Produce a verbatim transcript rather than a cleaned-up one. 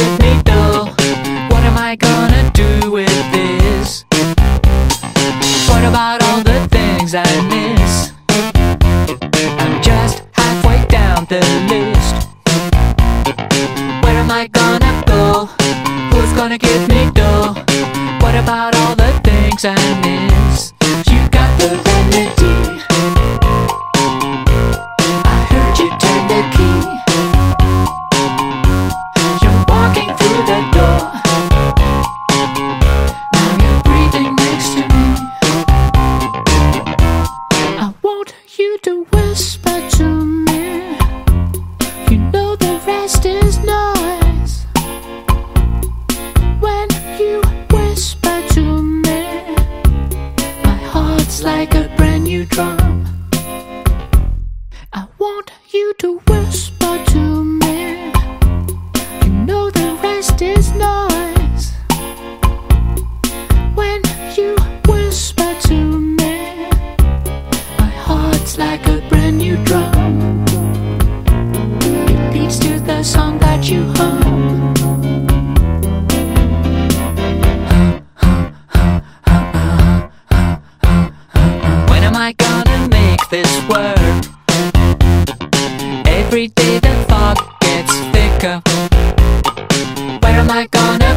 get me dull. What am I gonna do with this? What about all the things I miss? I'm just halfway down the list. Where am I gonna go? Who's gonna give me dull? What about all the things I miss? You got the remedy. I heard you turn the key. You're walking through the door. Now you're breathing next to me. I want you to whisper to me. You know the rest is noise. When you whisper to me, my heart's like a brand new drum. I want you to whisper to me. You know the rest is noise. When you whisper to me, my heart's like a brand new drum. It beats to the song that you hum. When am I gonna make this work? Every day the fog gets thicker. Where am I gonna